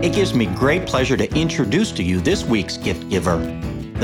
It gives me great pleasure to introduce to you this week's gift giver, the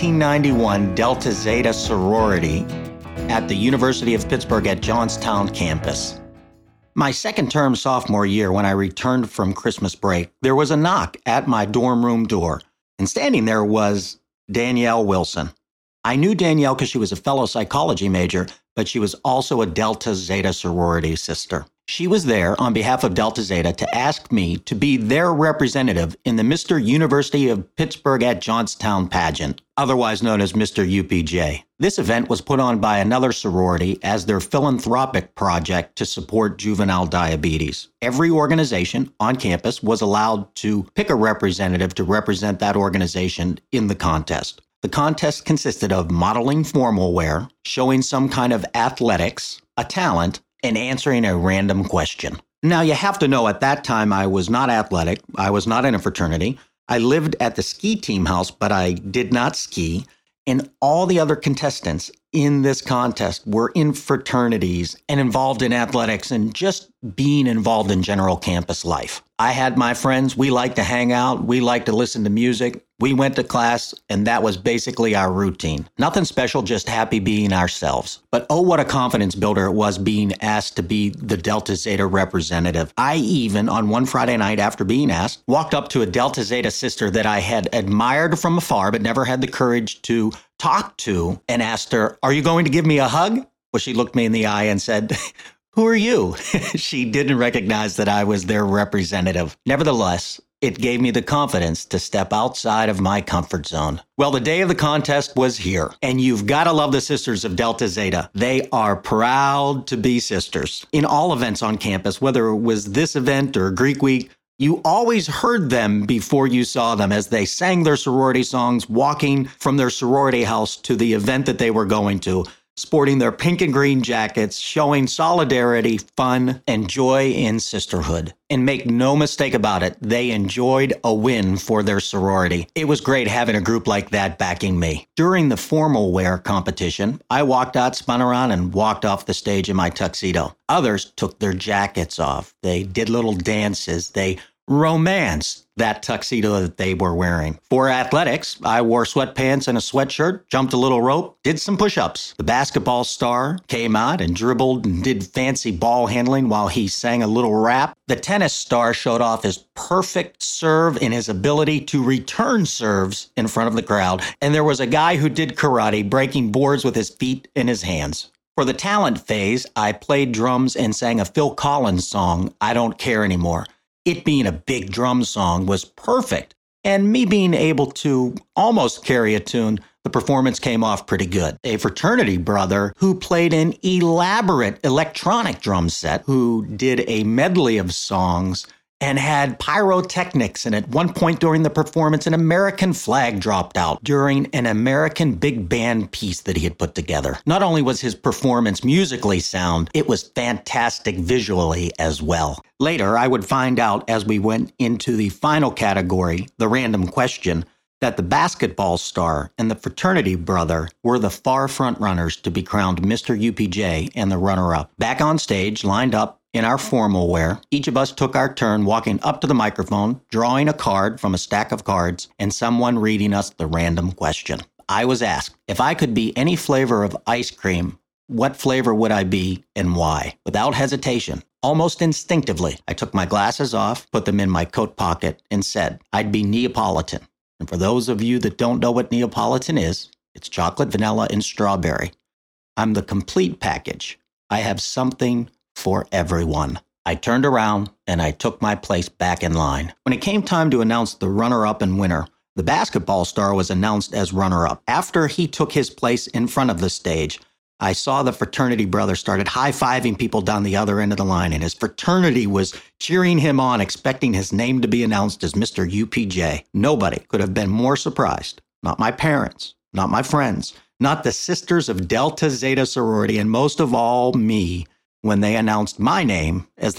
1991 Delta Zeta sorority at the University of Pittsburgh at Johnstown campus. My second-term sophomore year, when I returned from Christmas break, there was a knock at my dorm room door, and standing there was Danielle Wilson. I knew Danielle because she was a fellow psychology major, but she was also a Delta Zeta sorority sister. She was there on behalf of Delta Zeta to ask me to be their representative in the Mr. University of Pittsburgh at Johnstown pageant, otherwise known as Mr. UPJ. This event was put on by another sorority as their philanthropic project to support juvenile diabetes. Every organization on campus was allowed to pick a representative to represent that organization in the contest. The contest consisted of modeling formal wear, showing some kind of athletics, a talent, and answering a random question. Now, you have to know at that time I was not athletic. I was not in a fraternity. I lived at the ski team house, but I did not ski. And all the other contestants in this contest were in fraternities and involved in athletics and just being involved in general campus life. I had my friends. We liked to hang out. We liked to listen to music. We went to class, and that was basically our routine. Nothing special, just happy being ourselves. But oh, what a confidence builder it was being asked to be the Delta Zeta representative. I even, on one Friday night after being asked, walked up to a Delta Zeta sister that I had admired from afar but never had the courage to talk to and asked her, "Are you going to give me a hug?" Well, she looked me in the eye and said, "Who are you?" She didn't recognize that I was their representative. Nevertheless, it gave me the confidence to step outside of my comfort zone. Well, the day of the contest was here, and you've got to love the sisters of Delta Zeta. They are proud to be sisters. In all events on campus, whether it was this event or Greek Week, you always heard them before you saw them as they sang their sorority songs, walking from their sorority house to the event that they were going to, sporting their pink and green jackets, showing solidarity, fun, and joy in sisterhood. And make no mistake about it, they enjoyed a win for their sorority. It was great having a group like that backing me. During the formal wear competition, I walked out, spun around, and walked off the stage in my tuxedo. Others took their jackets off. They did little dances. They romanced that tuxedo that they were wearing. For athletics, I wore sweatpants and a sweatshirt, jumped a little rope, did some push-ups. The basketball star came out and dribbled and did fancy ball handling while he sang a little rap. The tennis star showed off his perfect serve and his ability to return serves in front of the crowd. And there was a guy who did karate, breaking boards with his feet and his hands. For the talent phase, I played drums and sang a Phil Collins song, "I Don't Care Anymore." It being a big drum song was perfect, and me being able to almost carry a tune, the performance came off pretty good. A fraternity brother who played an elaborate electronic drum set, who did a medley of songs and had pyrotechnics, and at one point during the performance, an American flag dropped out during an American big band piece that he had put together. Not only was his performance musically sound, it was fantastic visually as well. Later, I would find out as we went into the final category, the random question, that the basketball star and the fraternity brother were the far front runners to be crowned Mr. UPJ and the runner-up. Back on stage, lined up in our formal wear, each of us took our turn walking up to the microphone, drawing a card from a stack of cards, and someone reading us the random question. I was asked, if I could be any flavor of ice cream, what flavor would I be and why? Without hesitation, almost instinctively, I took my glasses off, put them in my coat pocket, and said, I'd be Neapolitan. And for those of you that don't know what Neapolitan is, it's chocolate, vanilla, and strawberry. I'm the complete package. I have something for everyone. I turned around and I took my place back in line. When it came time to announce the runner-up and winner, the basketball star was announced as runner-up. After he took his place in front of the stage, I saw the fraternity brother started high-fiving people down the other end of the line, and his fraternity was cheering him on, expecting his name to be announced as Mr. UPJ. Nobody could have been more surprised. Not my parents, not my friends, not the sisters of Delta Zeta sorority, and most of all, me, when they announced my name as the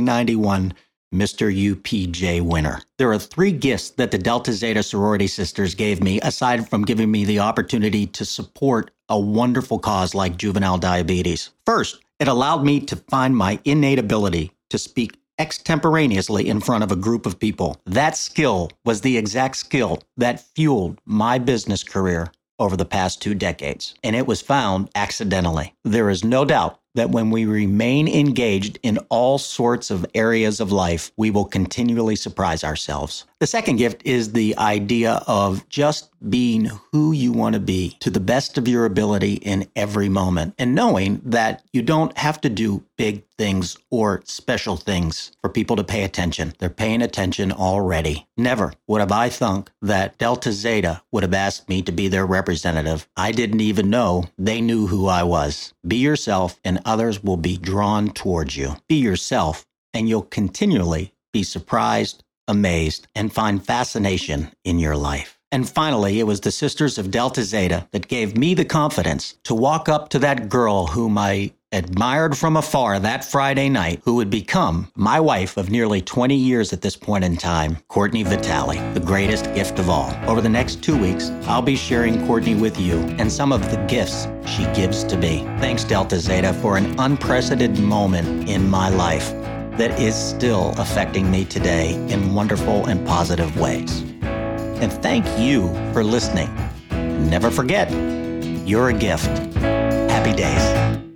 1991 Mr. UPJ winner. There are 3 gifts that the Delta Zeta sorority sisters gave me, aside from giving me the opportunity to support a wonderful cause like juvenile diabetes. First, it allowed me to find my innate ability to speak extemporaneously in front of a group of people. That skill was the exact skill that fueled my business career over the past 2 decades, and it was found accidentally. There is no doubt that when we remain engaged in all sorts of areas of life, we will continually surprise ourselves. The second gift is the idea of just being who you want to be to the best of your ability in every moment, and knowing that you don't have to do big things or special things for people to pay attention. They're paying attention already. Never would have I thunk that Delta Zeta would have asked me to be their representative. I didn't even know they knew who I was. Be yourself and others will be drawn towards you. Be yourself and you'll continually be surprised, amazed, and find fascination in your life. And finally, it was the Sisters of Delta Zeta that gave me the confidence to walk up to that girl whom I admired from afar that Friday night, who would become my wife of nearly 20 years at this point in time, Courtney Vitale, the greatest gift of all. Over the next 2 weeks, I'll be sharing Courtney with you and some of the gifts she gives to me. Thanks, Delta Zeta, for an unprecedented moment in my life that is still affecting me today in wonderful and positive ways. And thank you for listening. Never forget, you're a gift. Happy days.